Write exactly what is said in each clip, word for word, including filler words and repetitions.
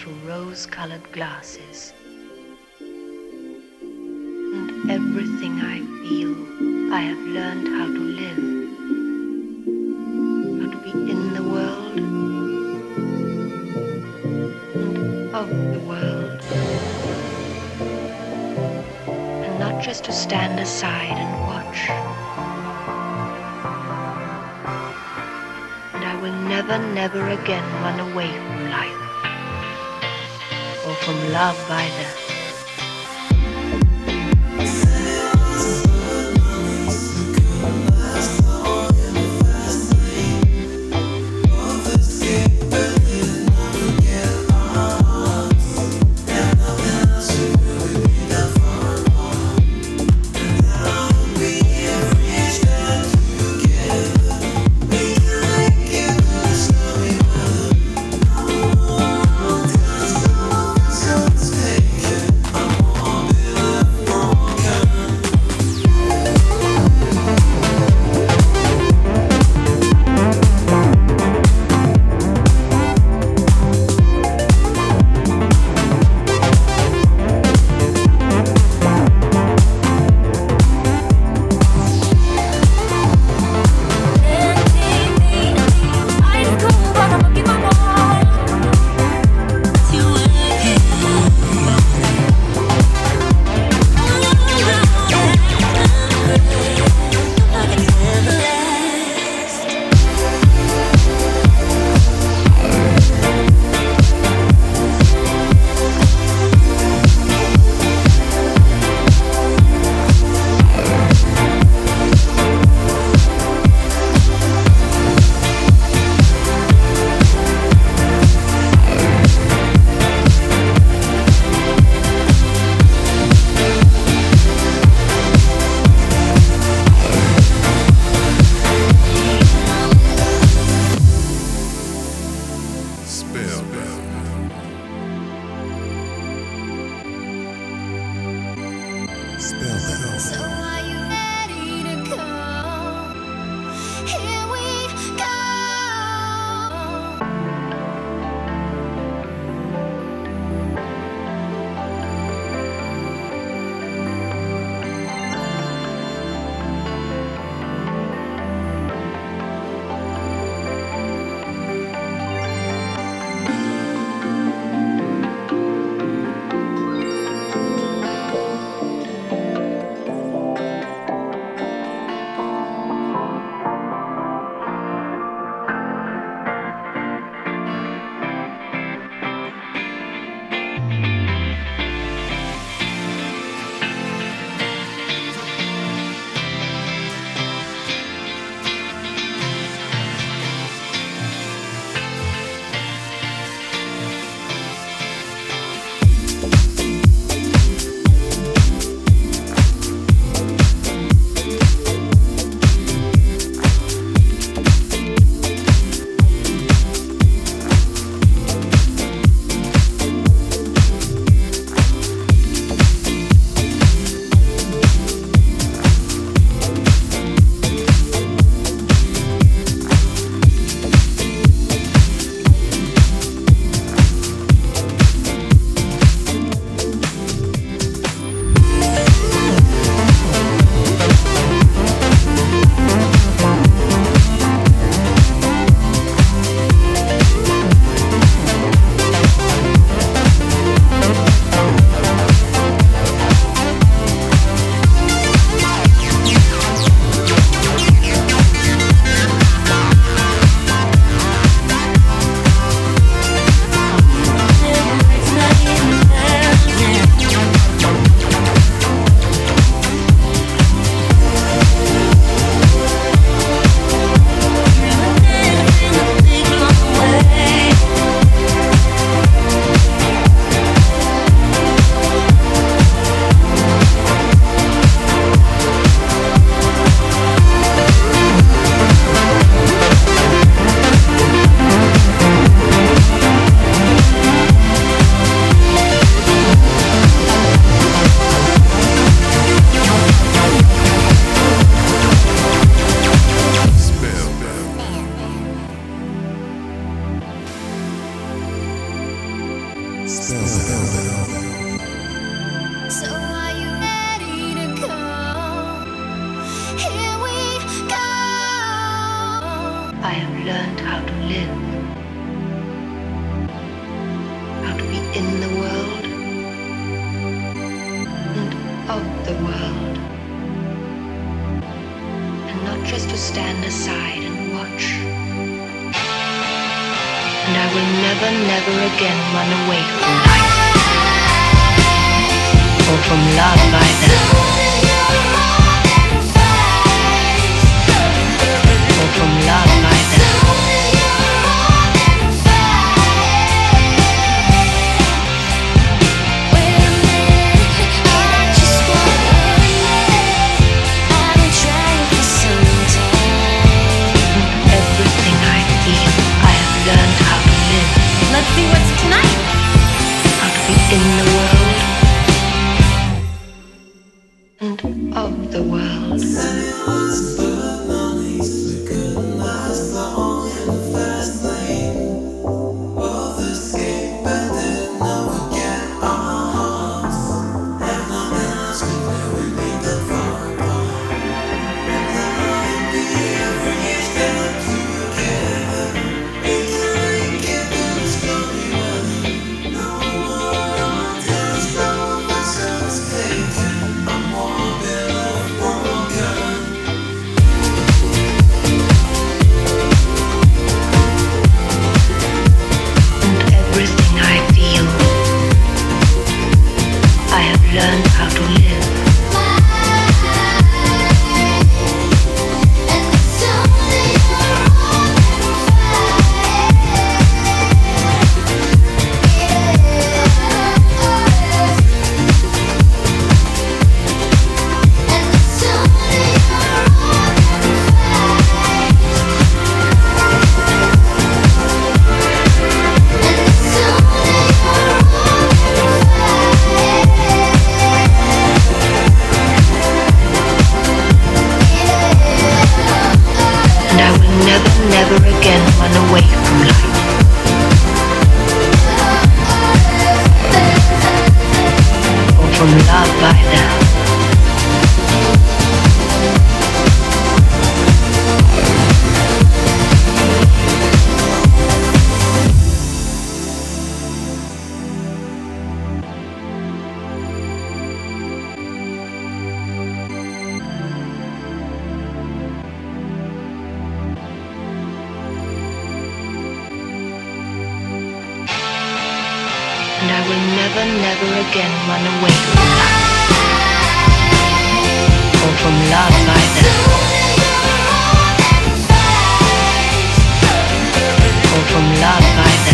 through rose-colored glasses. And everything I feel, I have learned how to live, how to be in the world and of the world, and not just to stand aside and watch. And I will never, never again run away from life, or from love either. So are you ready to go? Here we go. I have learned how to live, how to be in the world and of the world, and not just to stand aside and watch. And I will never, never again run away from life or from love either, or from love either. Everything I feel, I have learned how to live. Let's see what's tonight. How to be in the world and of the world. Everything I feel, I have learned how to live. And I will never, never again run away from life or from love either. And I will never, never again run away from life or from love either, or from love either.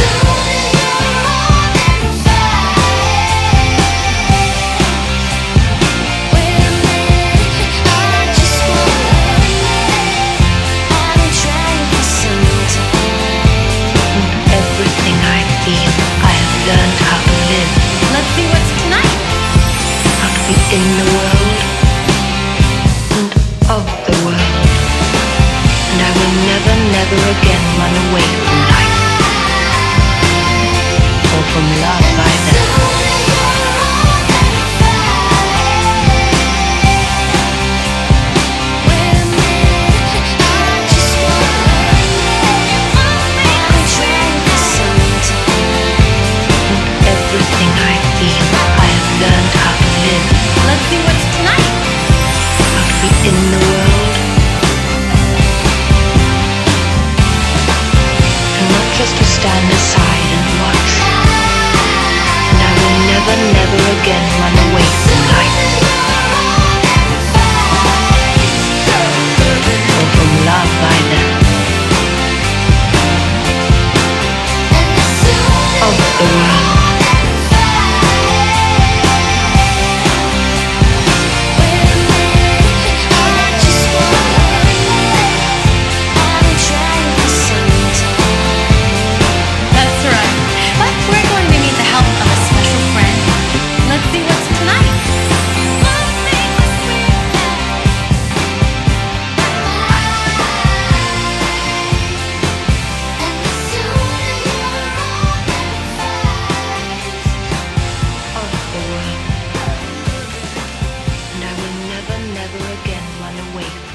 Everything I feel, I have learned how to live. Let's see what's tonight. How to be in the world and of the world. And I will never, never again run away from life or from love either. Everything I feel, I have learned how to live. Let's see what's tonight. How to be in the world and not just to stand aside and watch. And I will never, never again run away from life or from love either. Of the world. That's right. But we're going to need the help of a special friend. Let's see what's tonight. away